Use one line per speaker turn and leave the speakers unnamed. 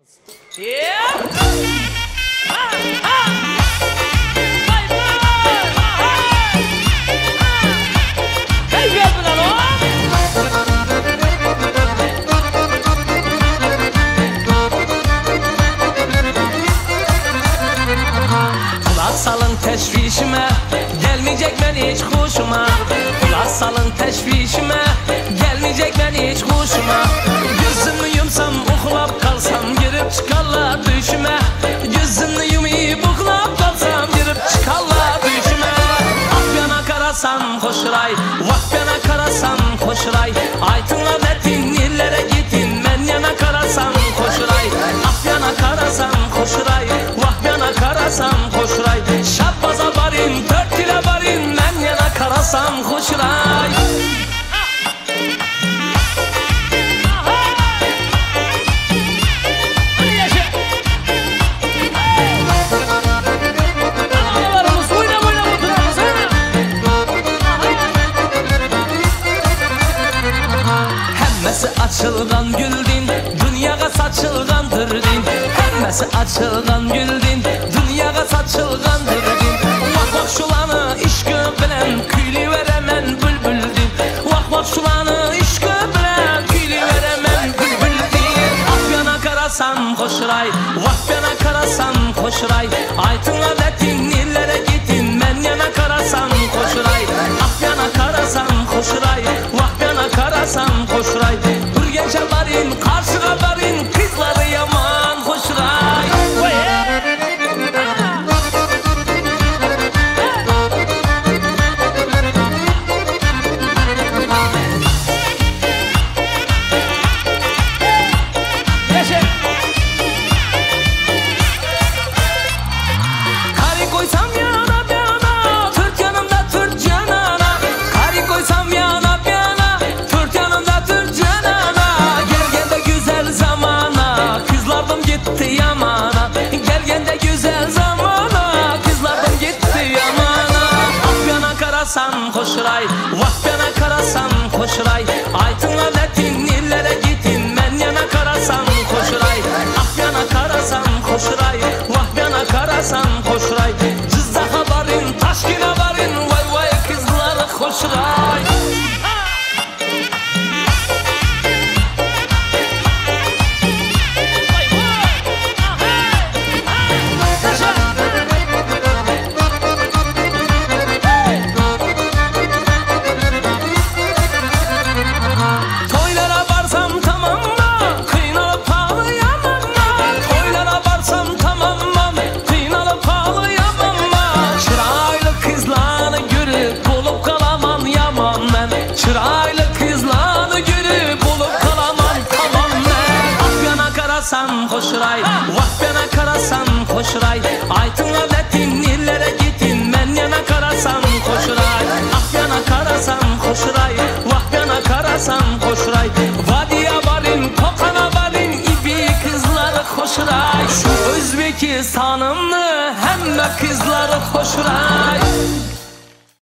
Kulak salın teşvişime, gelmeyecek ben hiç hoşuma. Kulak salın teşvişime, gelmeyecek ben hiç hoşuma. Gözümü yumsam uhlap kalsam, girip çıkarlar düşüme. Gözümü yumayıp uhlap kalsam, girip çıkarlar düşüme. Afyana karasam hoşuray, vafyana karasam hoşuray. Aytınla detin illere gitin, men yana karasam hoşuray. Afyana karasam hoşuray, vafyana karasam hoşuray. Şapbaza barin, dört ile barin, men yana karasam hoşuray. Hemmesi açılgan güldin, dünyaya saçılgandır din. Hemmesi açılgan güldin, dünyaya saçılgandır din. Vah vah şulanı işkı bilen, küylü veremen bülbüldin. Vah vah şulanı işkı bilen, küylü veremen bülbüldin. Afyana karasam hoşuray, vafyana karasam hoşuray. Aytınla detin illere gitin, men yana karasam hoşuray. Afyana karasam hoşuray, vafyana karasam hoşuray. Dur gençe barin, karşıga barin, kızları yaman hoşuray. Kari koysam yana yana, Türk yanımda Türk canana. Kari koysam yana yana, Türk yanımda Türk canana. Gelgende güzel zamana, kızlardım gitti yamana. Gelgende güzel zamana, kızlardım gitti yamana. Afyana karasam hoşuray, vafyana karasam hoşuray. Aytınla detin illere gitin, men yana karasam hoşuray. Afyana karasam hoşuray, vafyana karasam hoşuray. Cızdaha barin, taşkina barin, vay vay kızları hoşuray. Toylara varsam tamam mı? Kıynalıp ağlayamam mı? Toylara varsam tamam mı? Kıynalıp ağlayamam mı? Çıraylı kızlarını görüp bulup kalamam yaman ben. Çıraylı kızlarını görüp bulup kalamam tamam ben. Afyana karasam hoşuray, vafyana karasam hoşuray. Aytınla detin illere gitin, men yana karasam hoşuray. Afyana karasam hoşuray, vafyana karasam hoşuray. Vadiye varin, kokana varin, ibi kızları hoşuray. Şu Özbekistan'ımlı hemme kızları hoşuray.